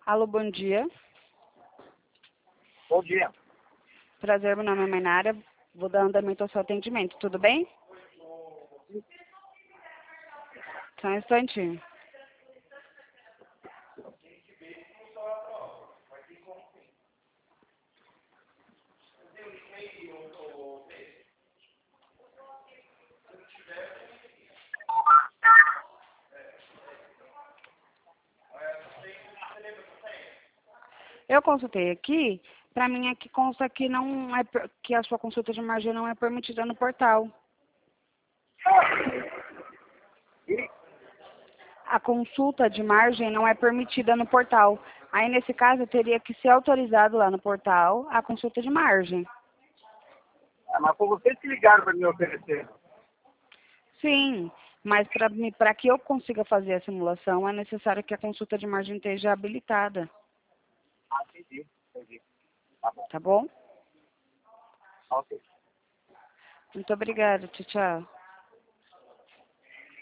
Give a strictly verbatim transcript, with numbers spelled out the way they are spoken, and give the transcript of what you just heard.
Alô, bom dia. Bom dia. Prazer, meu nome é Mainara. Vou dar andamento ao seu atendimento, tudo bem? Só um instantinho. Eu consultei aqui, para mim aqui consta que não é per- que a sua consulta de margem não é permitida no portal. E A consulta de margem não é permitida no portal. Aí, nesse caso, teria que ser autorizado lá no portal a consulta de margem. ah, mas foi vocês que ligaram para me oferecer. Sim, mas para que eu consiga fazer a simulação, é necessário que a consulta de margem esteja habilitada, Ah, entendi. Entendi. Tá bom. tá bom? Ok. Muito obrigada, tchau, tchau.